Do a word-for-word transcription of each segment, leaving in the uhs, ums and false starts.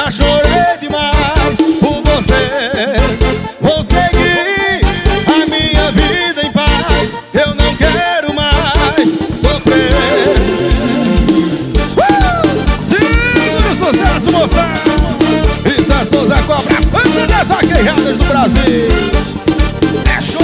Já chorei demais por você. Vou seguir a minha vida em paz. Eu não quero mais sofrer. uh! Segura o sucesso, moçada. Isa Souza Cobra, uma das vaquejadas do Brasil. É show!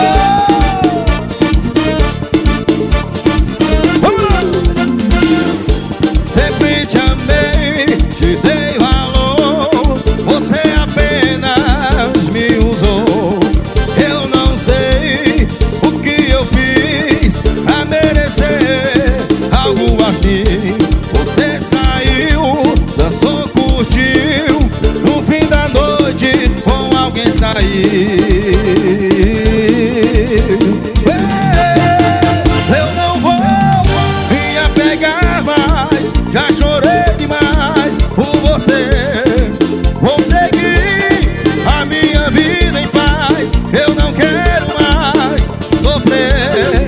Sempre te amei, te dei valor. Você apenas me usou. Eu não sei o que eu fiz pra merecer algo assim. Você saiu, dançou, curtiu. No fim da noite com alguém sair. Eu não vou me apegar mais. Já chorei demais por você. Vou seguir a minha vida em paz. Eu não quero mais sofrer.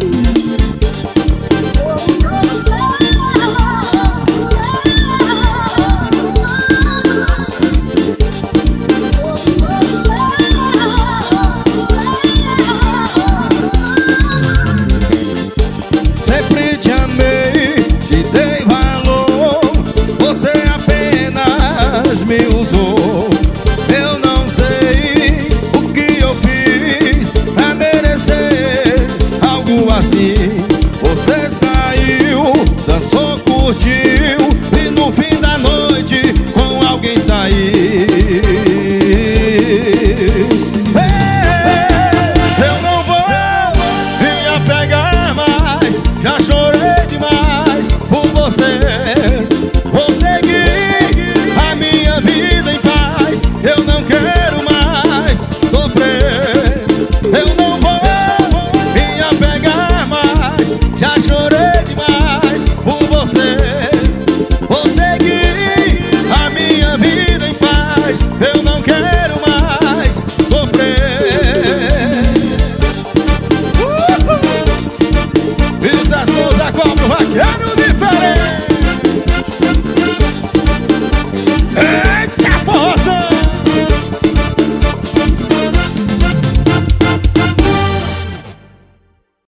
Sempre te amei, te dei valor. Você apenas me usou. Eu não sei o que eu fiz pra merecer algo assim. Você saiu, dançou, curtiu. E no fim da noite com alguém sair. Eu não vou me apegar mais. Já chorei